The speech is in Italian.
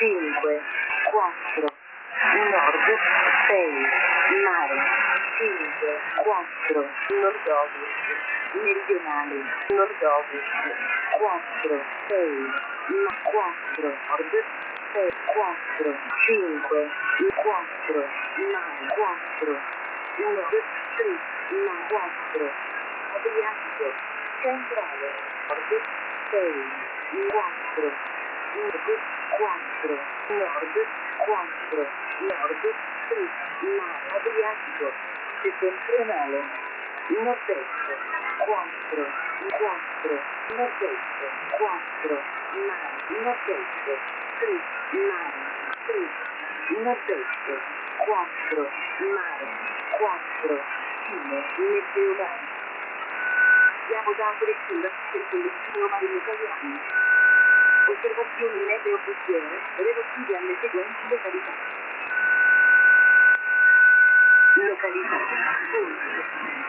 5, 4, nord, 6, mare, 5, 4, nord-ovest, meridionale, nord-ovest, 4, 6, 4, nord, 6, 4, 5, 4, mare, 4, nord, 3, 4, Adriatico, centrale, nord, 6, 4, nord, 4, nord, 4, nord, 3, mare, Adriatico, settentrionale, nord-est, 4, 4, nord-est, 4, mare, nord-est, 3, mare, 3, nord-est, 4, mare, 4, fine, meteorale. Diamo da direzione per collettivo marino italiano. Osservazioni meteo buffiere relative alle seguenti località. Località.